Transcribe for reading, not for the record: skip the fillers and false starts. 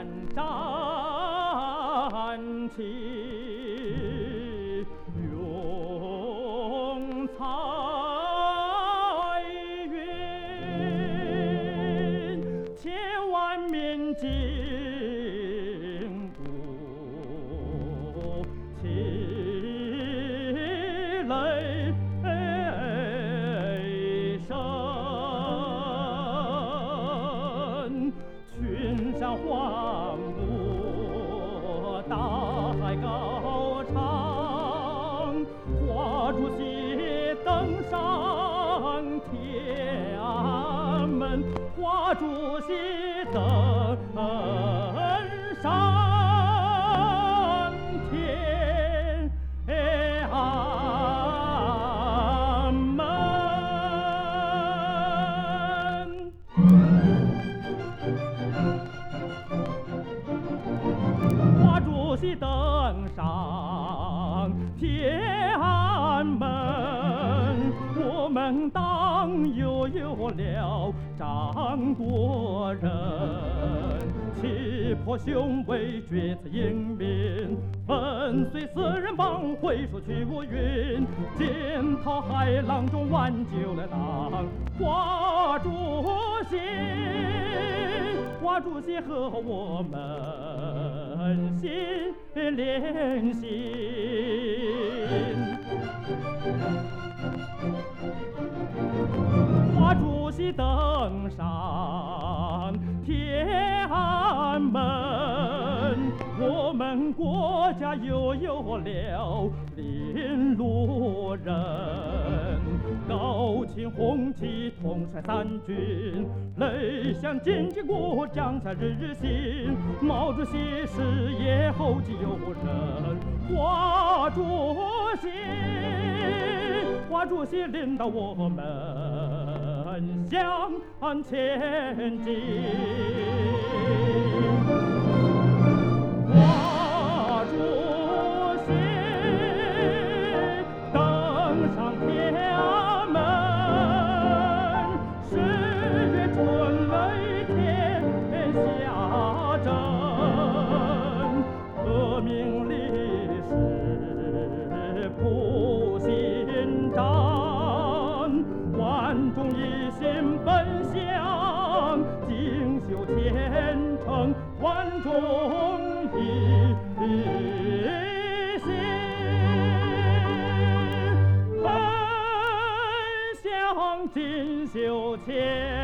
战旗，永彩云，千万民惊鼓起雷声，群山环顾，大海高唱，华主席登上天安门，华主席登上天安门。华主席登上天安门，我们党又有了张多人，气魄雄伟，决策英明，粉碎四人帮，挥手去乌云，惊涛骇浪中挽救了党。华主席，华主席和我们心连心。华主席登上天安门，我们国家又有了领路人，高擎红旗，统帅三军，擂响金鸡鼓，将才日日新。毛主席事业后继有人，华主席，华主席领导我们向前进。华主席登上天安门，10月春雷天下震，革命历史谱新章，万众一心奔向锦绣前程，万众一心奔向锦绣前